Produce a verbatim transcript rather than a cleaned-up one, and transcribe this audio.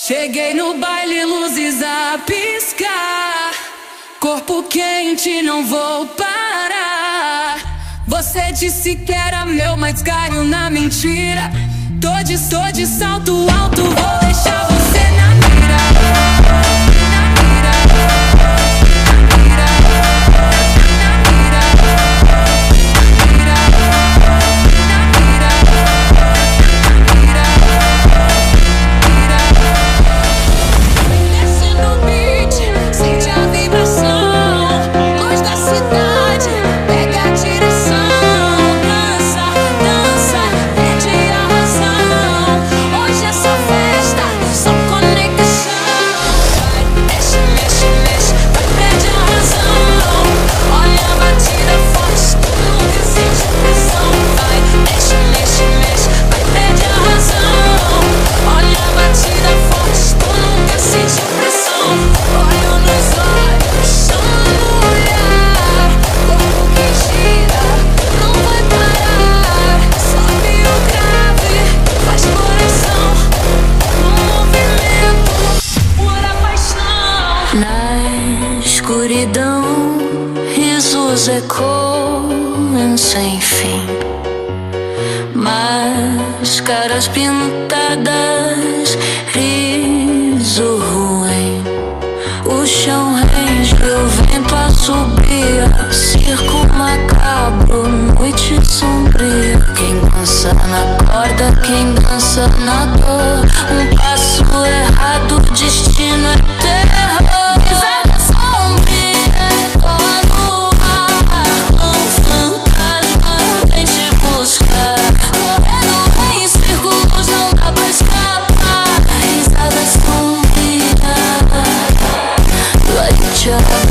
Cheguei no baile, luzes a piscar, corpo quente, não vou parar. Você disse que era meu, mas caiu na mentira. Tô de, tô de salto alto, vou deixar você na mira. Na mira, na mira, na mira, na mira, na mira, desce no beat, sente a vibração, luz da cidade, pega a direção. Dança, dança, perde a razão. Hoje essa festa, só conexão. Vai, mexe, mexe, mexe, vai, perde a razão. Olha a batida forte, tu nunca sente pressão. Vai, mexe, mexe, mexe, vai, perde a razão. Olha a batida forte, tu nunca sente pressão. Olho nos olhos, chama no olhar, corpo que gira, não vai parar. Sobe o grave, faz coração no movimento, pura paixão. Na escuridão, risos ecoam sem fim, máscaras pintadas, riso ruim. O chão range, o vento assobia, circo macabro, noite sombria. Quem dança na corda, quem dança na dor. Um passo errado, destino é terror. Risada sombria, ecoa no ar. Um fantasma vem te buscar, correndo em círculos, não dá pra escapar. Risada sombria vai te abraçar.